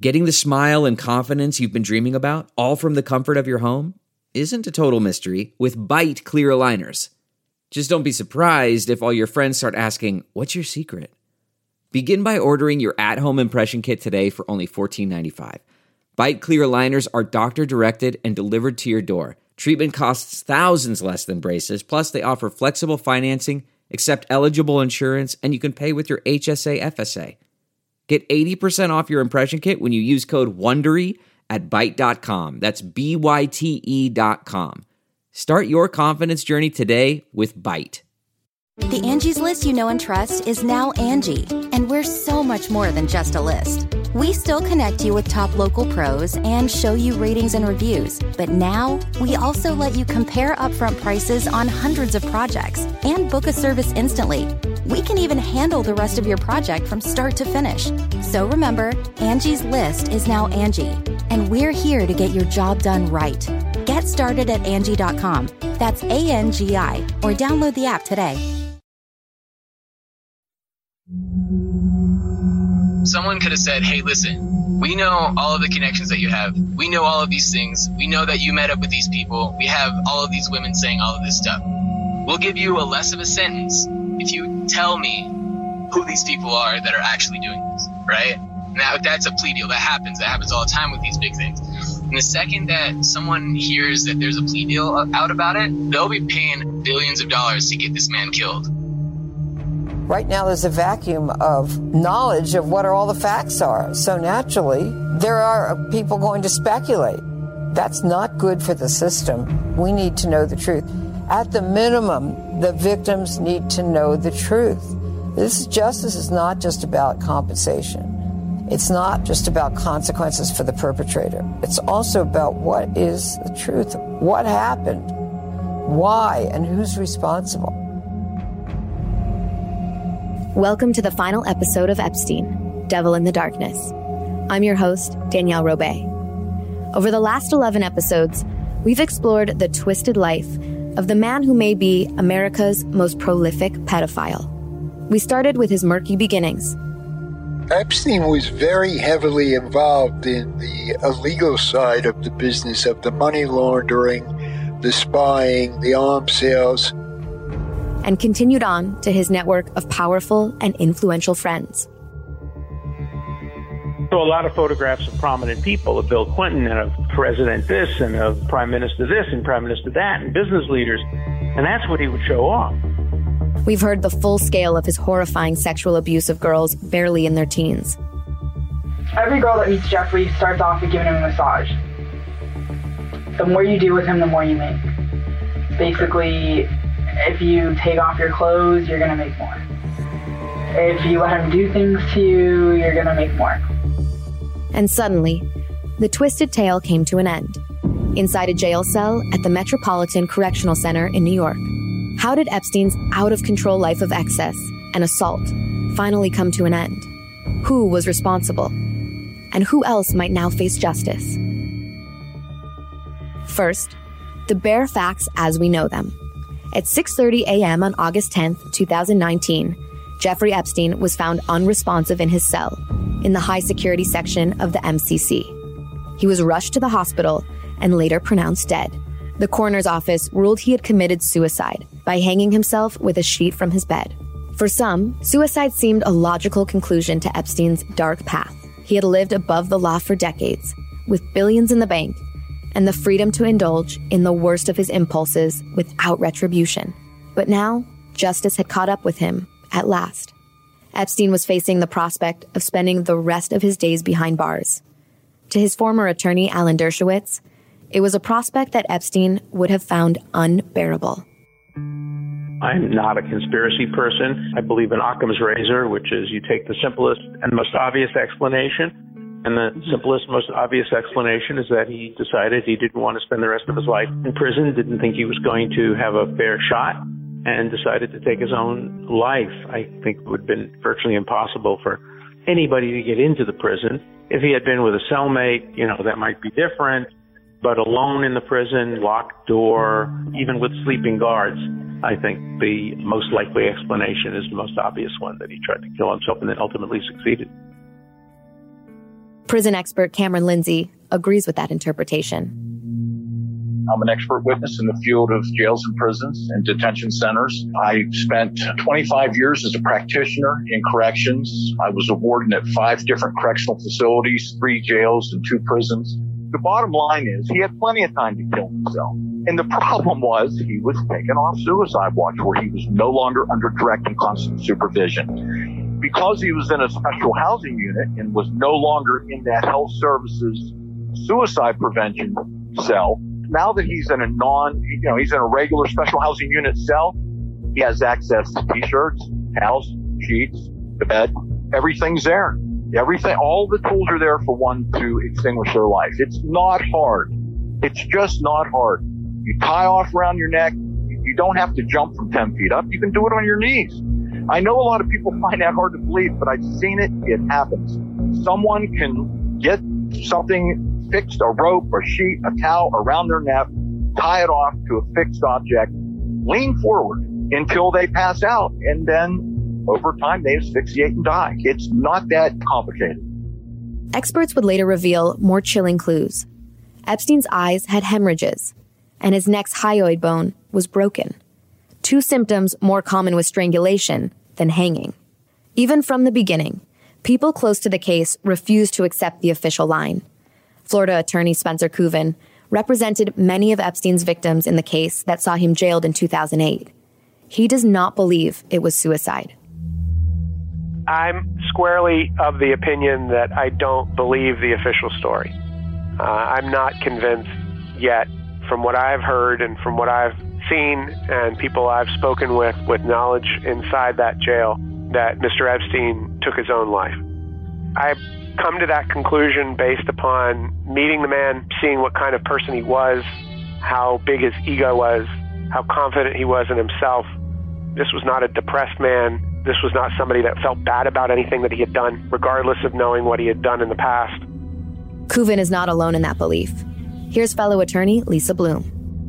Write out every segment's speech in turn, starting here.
Getting the smile and confidence you've been dreaming about, all from the comfort of your home, isn't a total mystery with Byte clear aligners. Just don't be surprised if all your friends start asking, "What's your secret?" Begin by ordering your at-home impression kit today for only $14.95. Byte clear aligners are doctor-directed and delivered to your door. Treatment costs thousands less than braces, plus they offer flexible financing, accept eligible insurance, and you can pay with your HSA FSA. Get 80% off your impression kit when you use code WONDERY at Byte.com. That's BYTE.com. Start your confidence journey today with Byte. The Angie's List you know and trust is now Angie, and we're so much more than just a list. We still connect you with top local pros and show you ratings and reviews, but now we also let you compare upfront prices on hundreds of projects and book a service instantly. We can even handle the rest of your project from start to finish. So remember, Angie's List is now Angie, and we're here to get your job done right. Get started at Angie.com. That's ANGI, or download the app today. Someone could have said, hey, listen, we know all of the connections that you have. We know all of these things. We know that you met up with these people. We have all of these women saying all of this stuff. We'll give you a less of a sentence if you tell me who these people are that are actually doing this, right? Now, that's a plea deal. That happens. That happens all the time with these big things. And the second that someone hears that there's a plea deal out about it, they'll be paying billions of dollars to get this man killed. Right now, there's a vacuum of knowledge of what all the facts are. So naturally, there are people going to speculate. That's not good for the system. We need to know the truth. At the minimum, the victims need to know the truth. Justice is not just about compensation. It's not just about consequences for the perpetrator. It's also about what is the truth. What happened? Why? And who's responsible? Welcome to the final episode of Epstein, Devil in the Darkness. I'm your host, Danielle Robay. Over the last 11 episodes, we've explored the twisted life of the man who may be America's most prolific pedophile. We started with his murky beginnings. Epstein was very heavily involved in the illegal side of the business of the money laundering, the spying, the arms sales. And continued on to his network of powerful and influential friends. So a lot of photographs of prominent people, of Bill Clinton and of President this and of Prime Minister this and Prime Minister that and business leaders. And that's what he would show off. We've heard the full scale of his horrifying sexual abuse of girls barely in their teens. Every girl that meets Jeffrey starts off with giving him a massage. The more you do with him, the more you make. Basically, if you take off your clothes, you're going to make more. If you let him do things to you, you're going to make more. And suddenly, the twisted tale came to an end. Inside a jail cell at the Metropolitan Correctional Center in New York. How did Epstein's out-of-control life of excess and assault finally come to an end? Who was responsible? And who else might now face justice? First, the bare facts as we know them. At 6:30 a.m. on August 10th, 2019, Jeffrey Epstein was found unresponsive in his cell in the high-security section of the MCC. He was rushed to the hospital and later pronounced dead. The coroner's office ruled he had committed suicide by hanging himself with a sheet from his bed. For some, suicide seemed a logical conclusion to Epstein's dark path. He had lived above the law for decades, with billions in the bank, and the freedom to indulge in the worst of his impulses without retribution. But now, justice had caught up with him, at last. Epstein was facing the prospect of spending the rest of his days behind bars. To his former attorney, Alan Dershowitz, it was a prospect that Epstein would have found unbearable. I'm not a conspiracy person. I believe in Occam's razor, which is you take the simplest and most obvious explanation. And the simplest, most obvious explanation is that he decided he didn't want to spend the rest of his life in prison, didn't think he was going to have a fair shot, and decided to take his own life. I think it would have been virtually impossible for anybody to get into the prison. If he had been with a cellmate, that might be different. But alone in the prison, locked door, even with sleeping guards, I think the most likely explanation is the most obvious one, that he tried to kill himself and then ultimately succeeded. Prison expert Cameron Lindsay agrees with that interpretation. I'm an expert witness in the field of jails and prisons and detention centers. I spent 25 years as a practitioner in corrections. I was a warden at 5 different correctional facilities, 3 jails and 2 prisons. The bottom line is he had plenty of time to kill himself. And the problem was he was taken off suicide watch where he was no longer under direct and constant supervision. Because he was in a special housing unit and was no longer in that health services suicide prevention cell, now that he's in he's in a regular special housing unit cell, he has access to t-shirts, towels, sheets, the bed, everything's there. Everything, all the tools are there for one to extinguish their life. It's not hard. It's just not hard. You tie off around your neck. You don't have to jump from 10 feet up. You can do it on your knees. I know a lot of people find that hard to believe, but I've seen it. It happens. Someone can get something fixed, a rope, a sheet, a towel around their neck, tie it off to a fixed object, lean forward until they pass out, and then over time they asphyxiate and die. It's not that complicated. Experts would later reveal more chilling clues. Epstein's eyes had hemorrhages, and his neck's hyoid bone was broken. 2 symptoms more common with strangulation than hanging. Even from the beginning, people close to the case refused to accept the official line. Florida attorney Spencer Kuvin represented many of Epstein's victims in the case that saw him jailed in 2008. He does not believe it was suicide. I'm squarely of the opinion that I don't believe the official story. I'm not convinced yet from what I've heard and from what I've seen and people I've spoken with knowledge inside that jail that Mr. Epstein took his own life. I've come to that conclusion based upon meeting the man, seeing what kind of person he was, how big his ego was, how confident he was in himself. This was not a depressed man. This was not somebody that felt bad about anything that he had done, regardless of knowing what he had done in the past. Kuvin is not alone in that belief. Here's fellow attorney Lisa Bloom.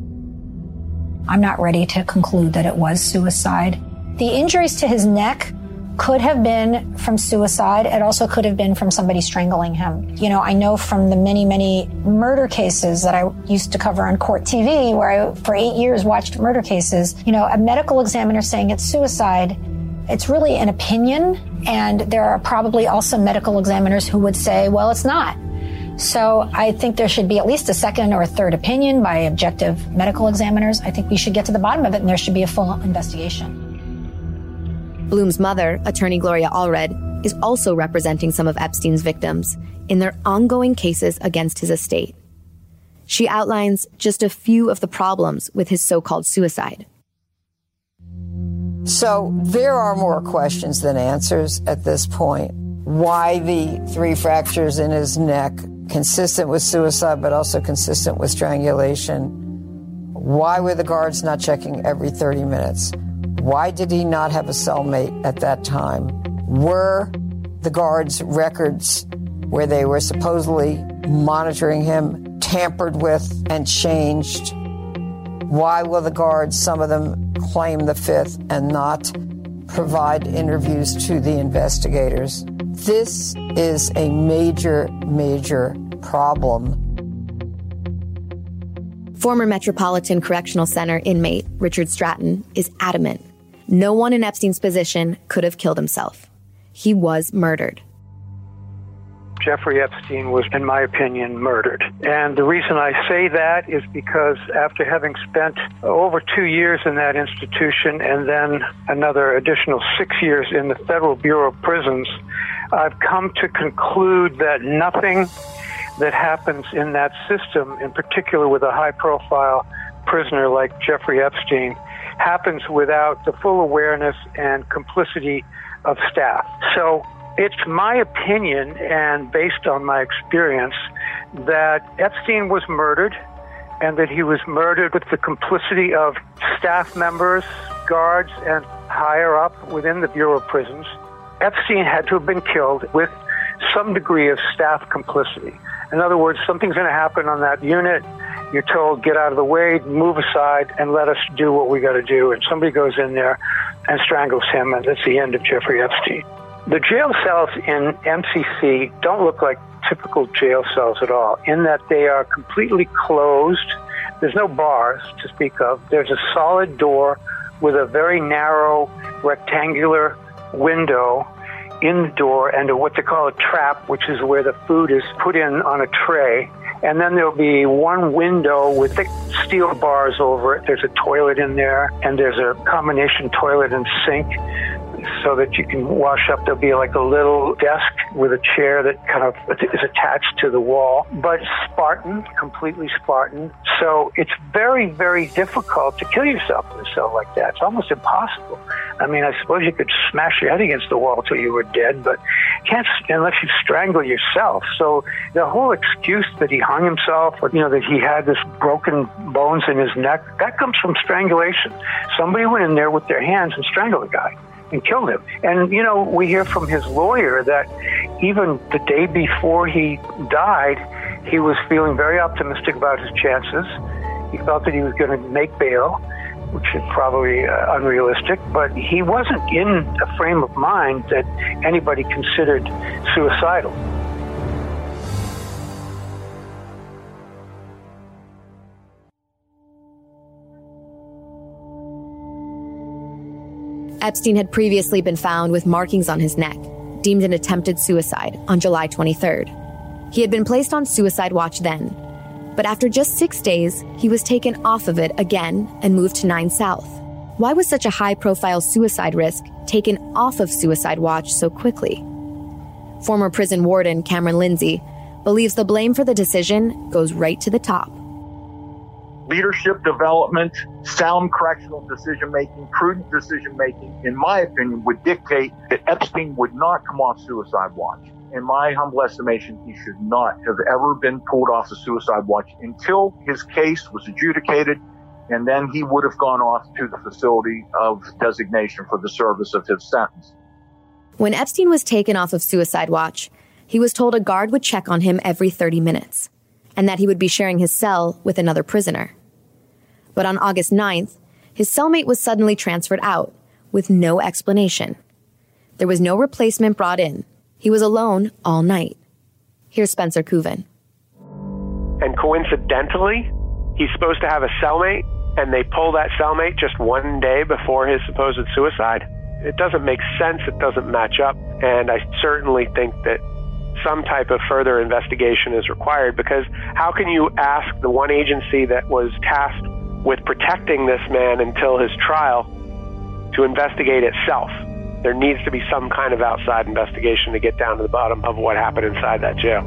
I'm not ready to conclude that it was suicide. The injuries to his neck could have been from suicide. It also could have been from somebody strangling him. You know, I know from the many, many murder cases that I used to cover on Court TV, where I, for 8 years, watched murder cases, you know, a medical examiner saying it's suicide, it's really an opinion. And there are probably also medical examiners who would say, well, it's not. So I think there should be at least a second or a third opinion by objective medical examiners. I think we should get to the bottom of it and there should be a full investigation. Bloom's mother, attorney Gloria Allred, is also representing some of Epstein's victims in their ongoing cases against his estate. She outlines just a few of the problems with his so-called suicide. So there are more questions than answers at this point. Why the 3 fractures in his neck, consistent with suicide, but also consistent with strangulation? Why were the guards not checking every 30 minutes? Why did he not have a cellmate at that time? Were the guards' records where they were supposedly monitoring him tampered with and changed? Why will the guards, some of them, claim the 5th and not provide interviews to the investigators? This is a major, major problem. Former Metropolitan Correctional Center inmate Richard Stratton is adamant. No one in Epstein's position could have killed himself. He was murdered. Jeffrey Epstein was, in my opinion, murdered. And the reason I say that is because after having spent over 2 years in that institution and then another additional 6 years in the Federal Bureau of Prisons, I've come to conclude that nothing that happens in that system, in particular with a high-profile prisoner like Jeffrey Epstein, happens without the full awareness and complicity of staff. So it's my opinion, and based on my experience, that Epstein was murdered, and that he was murdered with the complicity of staff members, guards, and higher up within the Bureau of Prisons. Epstein had to have been killed with some degree of staff complicity. In other words, something's going to happen on that unit. You're told, get out of the way, move aside, and let us do what we got to do. And somebody goes in there and strangles him, and that's the end of Jeffrey Epstein. The jail cells in MCC don't look like typical jail cells at all, in that they are completely closed. There's no bars to speak of. There's a solid door with a very narrow rectangular window in the door and what they call a trap, which is where the food is put in on a tray. And then there'll be one window with thick steel bars over it. There's a toilet in there, and there's a combination toilet and sink so that you can wash up. There'll be like a little desk with a chair that kind of is attached to the wall, but Spartan, completely Spartan. So it's very, very difficult to kill yourself in a cell like that. It's almost impossible. I mean, I suppose you could smash your head against the wall till you were dead, but can't unless you strangle yourself. So the whole excuse that he hung himself, or, that he had this broken bones in his neck, that comes from strangulation. Somebody went in there with their hands and strangled the guy and killed him. And, we hear from his lawyer that even the day before he died, he was feeling very optimistic about his chances. He felt that he was going to make bail, which is probably unrealistic, but he wasn't in a frame of mind that anybody considered suicidal. Epstein had previously been found with markings on his neck, deemed an attempted suicide, on July 23rd. He had been placed on suicide watch then, but after just 6 days, he was taken off of it again and moved to 9 South. Why was such a high-profile suicide risk taken off of suicide watch so quickly? Former prison warden Cameron Lindsay believes the blame for the decision goes right to the top. Leadership development, sound correctional decision-making, prudent decision-making, in my opinion, would dictate that Epstein would not come off suicide watch. In my humble estimation, he should not have ever been pulled off the suicide watch until his case was adjudicated, and then he would have gone off to the facility of designation for the service of his sentence. When Epstein was taken off of suicide watch, he was told a guard would check on him every 30 minutes, and that he would be sharing his cell with another prisoner. But on August 9th, his cellmate was suddenly transferred out with no explanation. There was no replacement brought in. He was alone all night. Here's Spencer Kuvin. And coincidentally, he's supposed to have a cellmate, and they pull that cellmate just one day before his supposed suicide. It doesn't make sense. It doesn't match up. And I certainly think that some type of further investigation is required, because how can you ask the one agency that was tasked with protecting this man until his trial to investigate itself? There needs to be some kind of outside investigation to get down to the bottom of what happened inside that jail.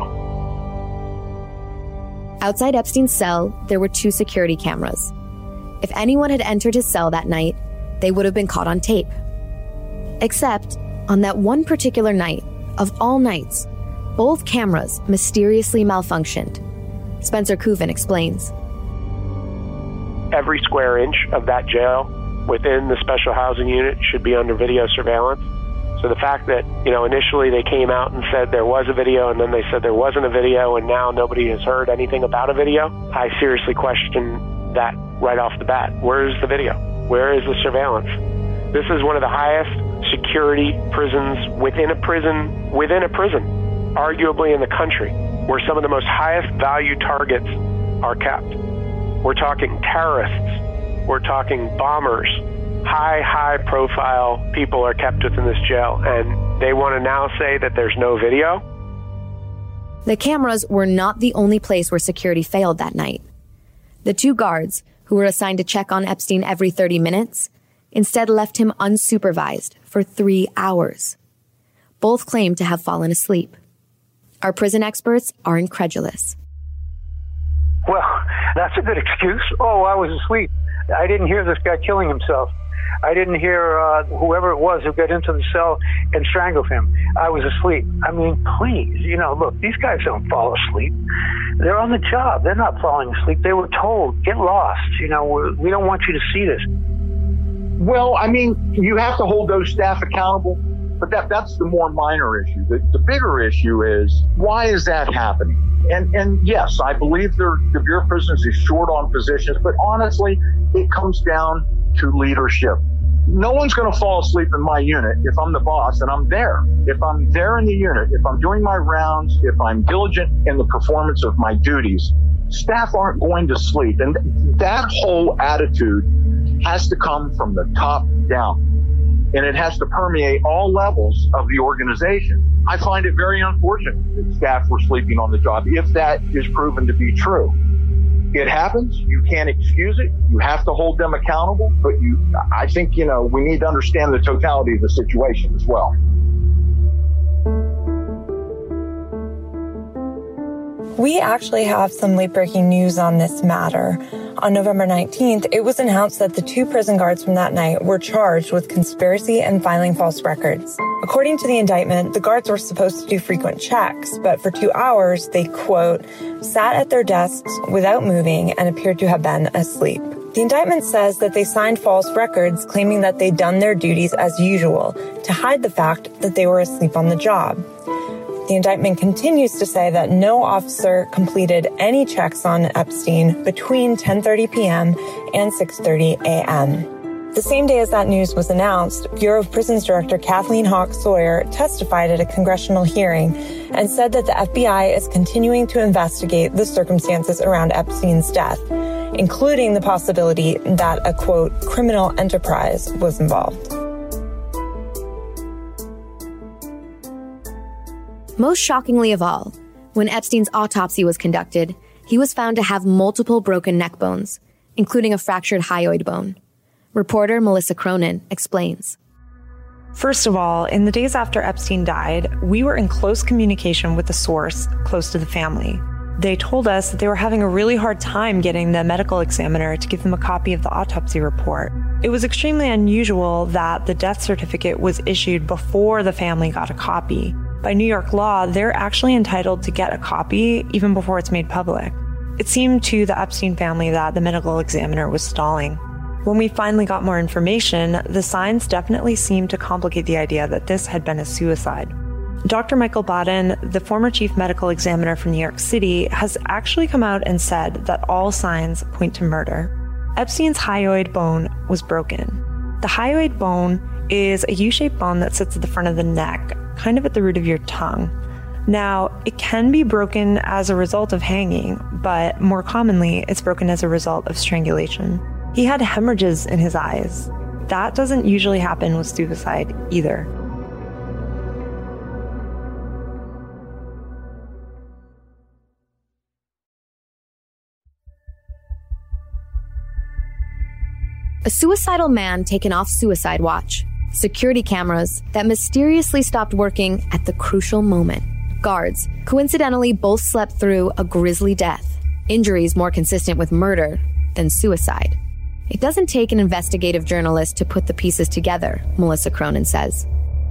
Outside Epstein's cell, there were 2 security cameras. If anyone had entered his cell that night, they would have been caught on tape. Except, on that one particular night, of all nights, both cameras mysteriously malfunctioned. Spencer Kuvin explains. Every square inch of that jail within the special housing unit should be under video surveillance. So the fact that, initially they came out and said there was a video, and then they said there wasn't a video, and now nobody has heard anything about a video, I seriously question that right off the bat. Where is the video? Where is the surveillance? This is one of the highest security prisons within a prison, arguably in the country, where some of the most highest value targets are kept. We're talking terrorists. We're talking bombers. High profile people are kept within this jail, and they want to now say that there's no video? The cameras were not the only place where security failed that night. The 2 guards, who were assigned to check on Epstein every 30 minutes, instead left him unsupervised for 3 hours. Both claimed to have fallen asleep. Our prison experts are incredulous. Well, that's a good excuse. Oh, I was asleep. I didn't hear this guy killing himself. I didn't hear whoever it was who got into the cell and strangled him. I was asleep. I mean, please, look, these guys don't fall asleep. They're on the job. They're not falling asleep. They were told, get lost. We don't want you to see this. Well, I mean, you have to hold those staff accountable, but that's the more minor issue. The bigger issue is, why is that happening? And yes, I believe the Bureau of Prisons is short on positions, but honestly, it comes down to leadership. No one's going to fall asleep in my unit if I'm the boss and I'm there. If I'm there in the unit, if I'm doing my rounds, if I'm diligent in the performance of my duties, staff aren't going to sleep. And that whole attitude has to come from the top down. And it has to permeate all levels of the organization. I find it very unfortunate that staff were sleeping on the job if that is proven to be true. It happens. You can't excuse it. You have to hold them accountable. But I think, we need to understand the totality of the situation as well. We actually have some late-breaking news on this matter. On November 19th, it was announced that the 2 prison guards from that night were charged with conspiracy and filing false records. According to the indictment, the guards were supposed to do frequent checks, but for 2 hours, they, quote, sat at their desks without moving and appeared to have been asleep. The indictment says that they signed false records claiming that they'd done their duties as usual to hide the fact that they were asleep on the job. The indictment continues to say that no officer completed any checks on Epstein between 10:30 p.m. and 6:30 a.m. The same day as that news was announced, Bureau of Prisons Director Kathleen Hawk Sawyer testified at a congressional hearing and said that the FBI is continuing to investigate the circumstances around Epstein's death, including the possibility that a, quote, criminal enterprise was involved. Most shockingly of all, when Epstein's autopsy was conducted, he was found to have multiple broken neck bones, including a fractured hyoid bone. Reporter Melissa Cronin explains. First of all, in the days after Epstein died, we were in close communication with a source close to the family. They told us that they were having a really hard time getting the medical examiner to give them a copy of the autopsy report. It was extremely unusual that the death certificate was issued before the family got a copy. By New York law, they're actually entitled to get a copy even before it's made public. It seemed to the Epstein family that the medical examiner was stalling. When we finally got more information, the signs definitely seemed to complicate the idea that this had been a suicide. Dr. Michael Baden, the former chief medical examiner from New York City, has actually come out and said that all signs point to murder. Epstein's hyoid bone was broken. The hyoid bone is a U-shaped bone that sits at the front of the neck, kind of at the root of your tongue. Now, it can be broken as a result of hanging, but more commonly, it's broken as a result of strangulation. He had hemorrhages in his eyes. That doesn't usually happen with suicide either. A suicidal man taken off suicide watch. Security cameras that mysteriously stopped working at the crucial moment. Guards, coincidentally, both slept through a grisly death. Injuries more consistent with murder than suicide. It doesn't take an investigative journalist to put the pieces together, Melissa Cronin says.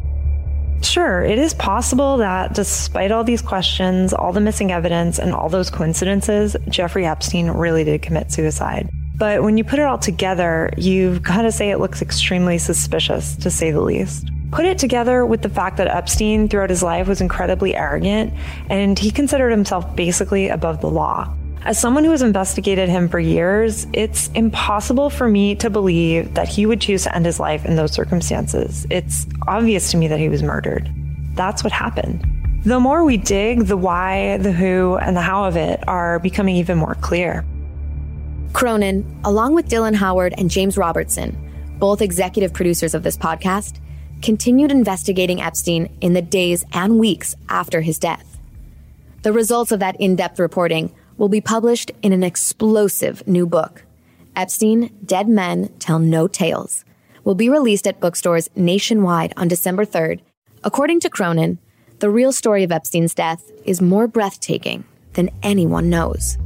Sure, it is possible that despite all these questions, all the missing evidence, and all those coincidences, Jeffrey Epstein really did commit suicide. But when you put it all together, you've got to say it looks extremely suspicious, to say the least. Put it together with the fact that Epstein throughout his life was incredibly arrogant, and he considered himself basically above the law. As someone who has investigated him for years, it's impossible for me to believe that he would choose to end his life in those circumstances. It's obvious to me that he was murdered. That's what happened. The more we dig, the why, the who, and the how of it are becoming even more clear. Cronin, along with Dylan Howard and James Robertson, both executive producers of this podcast, continued investigating Epstein in the days and weeks after his death. The results of that in-depth reporting will be published in an explosive new book. Epstein, Dead Men Tell No Tales will be released at bookstores nationwide on December 3rd. According to Cronin, the real story of Epstein's death is more breathtaking than anyone knows.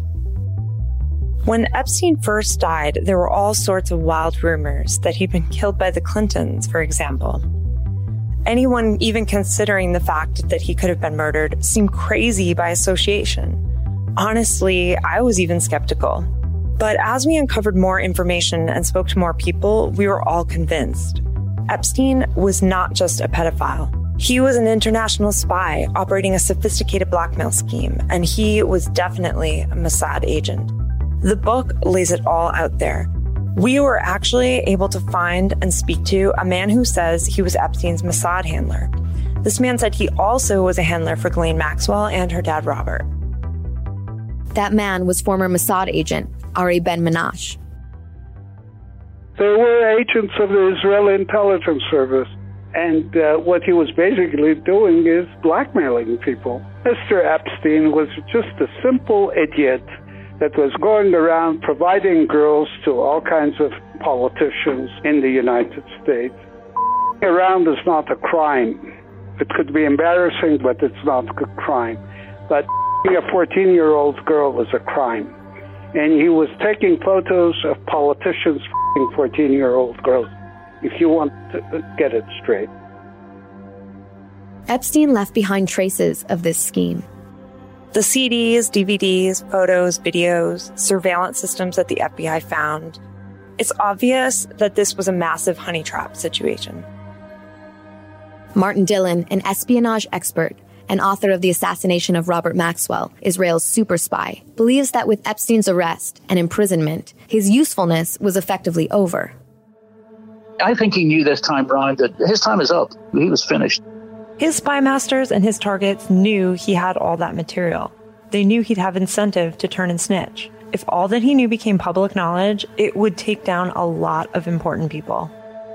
When Epstein first died, there were all sorts of wild rumors that he'd been killed by the Clintons, for example. Anyone even considering the fact that he could have been murdered seemed crazy by association. Honestly, I was even skeptical. But as we uncovered more information and spoke to more people, we were all convinced. Epstein was not just a pedophile. He was an international spy operating a sophisticated blackmail scheme, and he was definitely a Mossad agent. The book lays it all out there. We were actually able to find and speak to a man who says he was Epstein's Mossad handler. This man said he also was a handler for Ghislaine Maxwell and her dad, Robert. That man was former Mossad agent Ari Ben-Menashe. They were agents of the Israeli intelligence service, and what he was basically doing is blackmailing people. Mr. Epstein was just a simple idiot that was going around providing girls to all kinds of politicians in the United States. Around is not a crime. It could be embarrassing, but it's not a crime. But a 14-year-old girl is a crime. And he was taking photos of politicians 14-year-old girls, if you want to get it straight. Epstein left behind traces of this scheme. The CDs, DVDs, photos, videos, surveillance systems that the FBI found. It's obvious that this was a massive honey trap situation. Martin Dillon, an espionage expert and author of The Assassination of Robert Maxwell, Israel's super spy, believes that with Epstein's arrest and imprisonment, his usefulness was effectively over. I think he knew this time, Brian, that his time is up. He was finished. His spy masters and his targets knew he had all that material. They knew he'd have incentive to turn and snitch. If all that he knew became public knowledge, it would take down a lot of important people.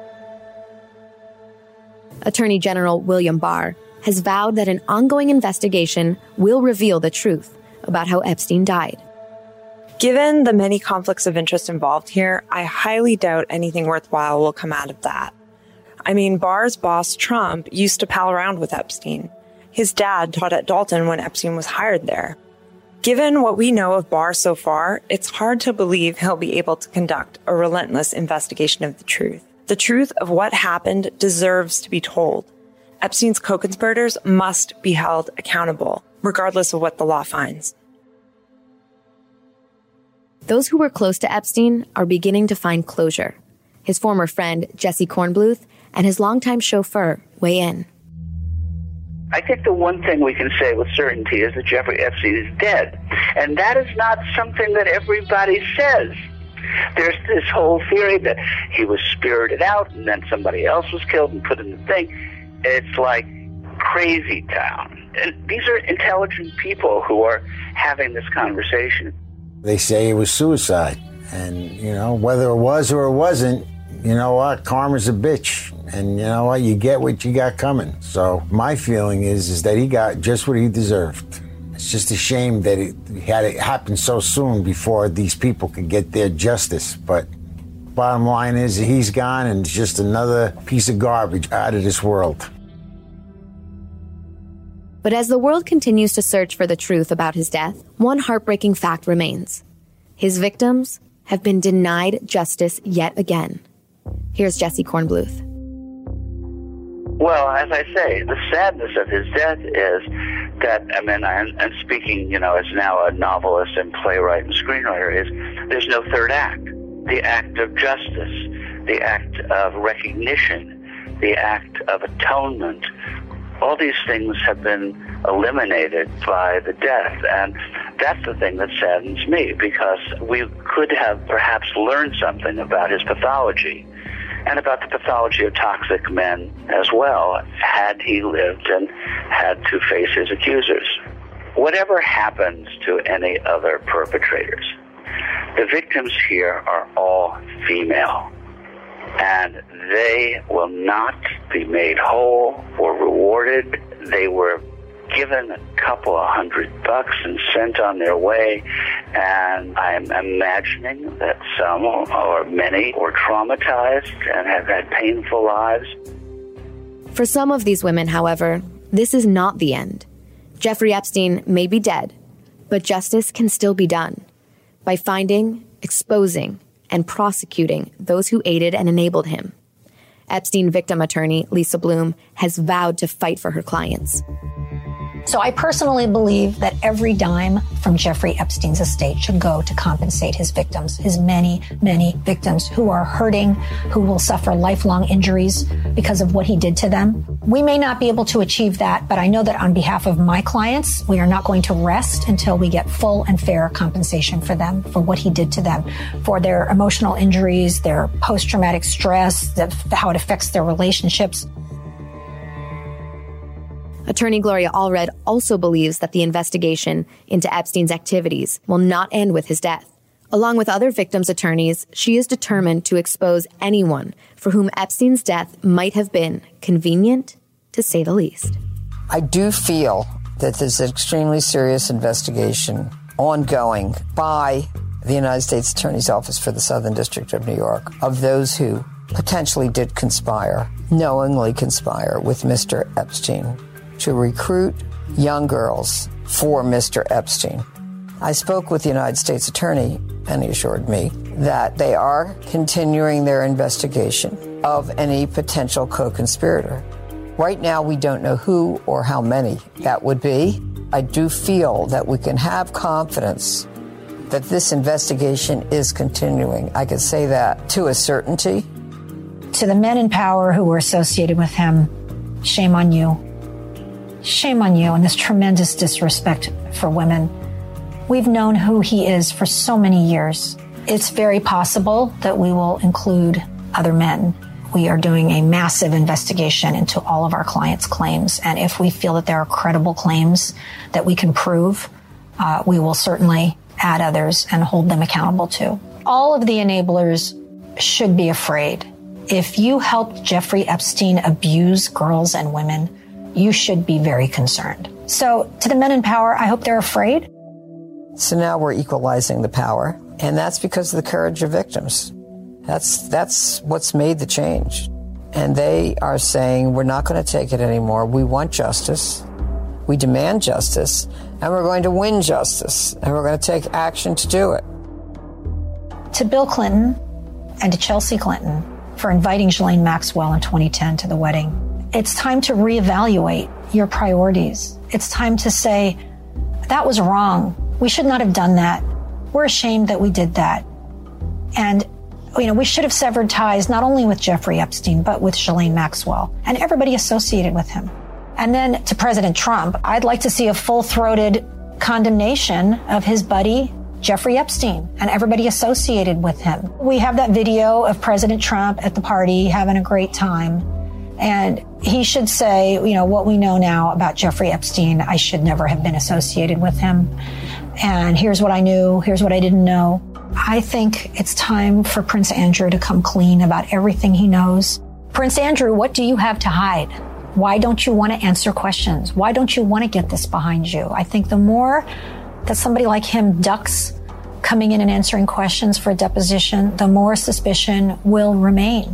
Attorney General William Barr has vowed that an ongoing investigation will reveal the truth about how Epstein died. Given the many conflicts of interest involved here, I highly doubt anything worthwhile will come out of that. I mean, Barr's boss, Trump, used to pal around with Epstein. His dad taught at Dalton when Epstein was hired there. Given what we know of Barr so far, it's hard to believe he'll be able to conduct a relentless investigation of the truth. The truth of what happened deserves to be told. Epstein's co-conspirators must be held accountable, regardless of what the law finds. Those who were close to Epstein are beginning to find closure. His former friend, Jesse Kornbluth, and his longtime chauffeur weigh in. I think the one thing we can say with certainty is that Jeffrey Epstein is dead. And that is not something that everybody says. There's this whole theory that he was spirited out and then somebody else was killed and put in the thing. It's like crazy town. And these are intelligent people who are having this conversation. They say it was suicide. And, you know, whether it was or it wasn't, you know what? Karma's a bitch. And you know what? You get what you got coming. So my feeling is that he got just what he deserved. It's just a shame that it had it happen so soon before these people could get their justice. But bottom line is he's gone and it's just another piece of garbage out of this world. But as the world continues to search for the truth about his death, one heartbreaking fact remains. His victims have been denied justice yet again. Here's Jesse Kornbluth. Well, as I say, the sadness of his death is that, I mean, I'm speaking, you know, as now a novelist and playwright and screenwriter, is there's no third act. The act of justice, the act of recognition, the act of atonement, all these things have been eliminated by the death. And that's the thing that saddens me, because we could have perhaps learned something about his pathology and about the pathology of toxic men as well, had he lived and had to face his accusers. Whatever happens to any other perpetrators, the victims here are all female, and they will not be made whole or rewarded. They were given a couple of $100 and sent on their way, and I'm imagining that some or many were traumatized and have had painful lives. For some of these women, however, this is not the end. Jeffrey Epstein may be dead, but justice can still be done by finding, exposing, and prosecuting those who aided and enabled him. Epstein victim attorney Lisa Bloom has vowed to fight for her clients. So I personally believe that every dime from Jeffrey Epstein's estate should go to compensate his victims, his many, many victims who are hurting, who will suffer lifelong injuries because of what he did to them. We may not be able to achieve that, but I know that on behalf of my clients, we are not going to rest until we get full and fair compensation for them, for what he did to them, for their emotional injuries, their post-traumatic stress, how it affects their relationships. Attorney Gloria Allred also believes that the investigation into Epstein's activities will not end with his death. Along with other victims' attorneys, she is determined to expose anyone for whom Epstein's death might have been convenient, to say the least. I do feel that there's an extremely serious investigation ongoing by the United States Attorney's Office for the Southern District of New York of those who potentially did conspire, knowingly conspire with Mr. Epstein to recruit young girls for Mr. Epstein. I spoke with the United States Attorney, and he assured me that they are continuing their investigation of any potential co-conspirator. Right now, we don't know who or how many that would be. I do feel that we can have confidence that this investigation is continuing. I can say that to a certainty. To the men in power who were associated with him, shame on you. Shame on you and this tremendous disrespect for women. We've known who he is for so many years. It's very possible that we will include other men. We are doing a massive investigation into all of our clients' claims. And if we feel that there are credible claims that we can prove, we will certainly add others and hold them accountable too. All of the enablers should be afraid. If you helped Jeffrey Epstein abuse girls and women, you should be very concerned. So to the men in power, I hope they're afraid. So now we're equalizing the power, and that's because of the courage of victims. That's what's made the change. And they are saying, we're not going to take it anymore. We want justice. We demand justice, and we're going to win justice, and we're going to take action to do it. To Bill Clinton and to Chelsea Clinton for inviting Ghislaine Maxwell in 2010 to the wedding, it's time to reevaluate your priorities. It's time to say, that was wrong. We should not have done that. We're ashamed that we did that. And, we should have severed ties not only with Jeffrey Epstein, but with Ghislaine Maxwell and everybody associated with him. And then to President Trump, I'd like to see a full-throated condemnation of his buddy, Jeffrey Epstein, and everybody associated with him. We have that video of President Trump at the party having a great time. And he should say, what we know now about Jeffrey Epstein, I should never have been associated with him. And here's what I knew. Here's what I didn't know. I think it's time for Prince Andrew to come clean about everything he knows. Prince Andrew, what do you have to hide? Why don't you want to answer questions? Why don't you want to get this behind you? I think the more that somebody like him ducks coming in and answering questions for a deposition, the more suspicion will remain.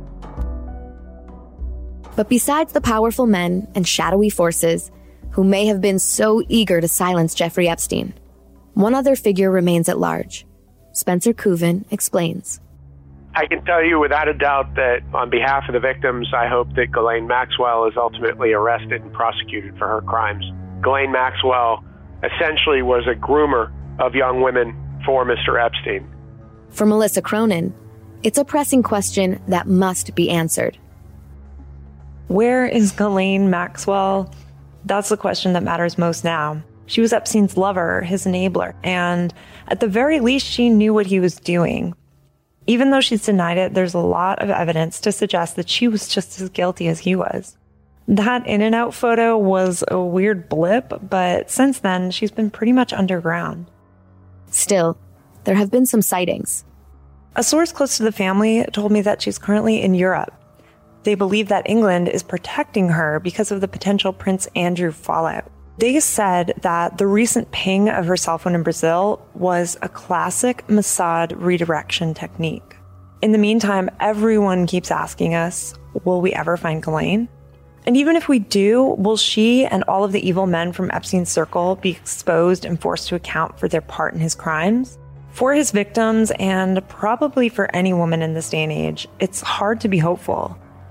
But besides the powerful men and shadowy forces who may have been so eager to silence Jeffrey Epstein, one other figure remains at large. Spencer Kuvin explains. I can tell you without a doubt that on behalf of the victims, I hope that Ghislaine Maxwell is ultimately arrested and prosecuted for her crimes. Ghislaine Maxwell essentially was a groomer of young women for Mr. Epstein. For Melissa Cronin, it's a pressing question that must be answered. Where is Ghislaine Maxwell? That's the question that matters most now. She was Epstein's lover, his enabler, and at the very least, she knew what he was doing. Even though she's denied it, there's a lot of evidence to suggest that she was just as guilty as he was. That In-N-Out photo was a weird blip, but since then, she's been pretty much underground. Still, there have been some sightings. A source close to the family told me that she's currently in Europe. They believe that England is protecting her because of the potential Prince Andrew fallout. They said that the recent ping of her cell phone in Brazil was a classic Mossad redirection technique. In the meantime, everyone keeps asking us, will we ever find Ghislaine? And even if we do, will she and all of the evil men from Epstein's circle be exposed and forced to account for their part in his crimes? For his victims, and probably for any woman in this day and age, it's hard to be hopeful.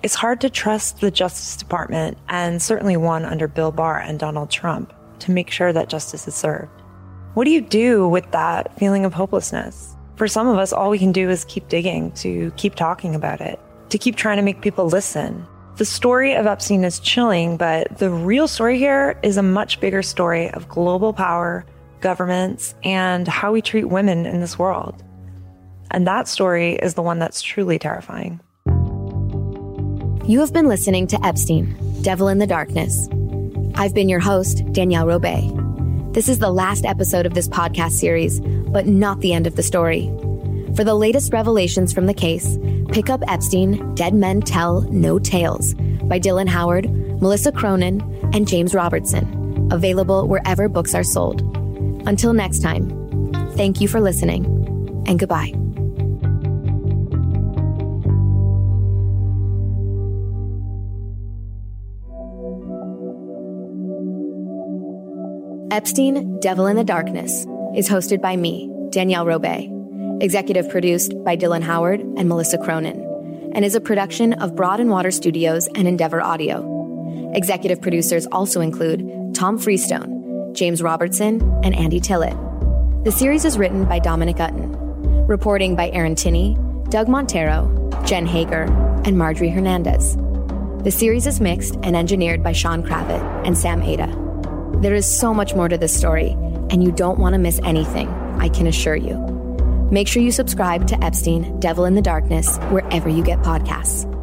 it's hard to trust the Justice Department, and certainly one under Bill Barr and Donald Trump, to make sure that justice is served. What do you do with that feeling of hopelessness? For some of us, all we can do is keep digging, to keep talking about it, to keep trying to make people listen. The story of Epstein is chilling, but the real story here is a much bigger story of global power, governments, and how we treat women in this world. And that story is the one that's truly terrifying. You have been listening to Epstein, Devil in the Darkness. I've been your host, Danielle Robay. This is the last episode of this podcast series, but not the end of the story. For the latest revelations from the case, pick up Epstein, Dead Men Tell No Tales by Dylan Howard, Melissa Cronin, and James Robertson, available wherever books are sold. Until next time, thank you for listening, and goodbye. Epstein, Devil in the Darkness is hosted by me, Danielle Robay, executive produced by Dylan Howard and Melissa Cronin, and is a production of Broad and Water Studios and Endeavor Audio. Executive producers also include Tom Freestone, James Robertson, and Andy Tillett. The series is written by Dominic Utton, reporting by Aaron Tinney, Doug Montero, Jen Hager, and Marjorie Hernandez. The series is mixed and engineered by Sean Kravitz and Sam Ada. There is so much more to this story, and you don't want to miss anything, I can assure you. Make sure you subscribe to Epstein, Devil in the Darkness, wherever you get podcasts.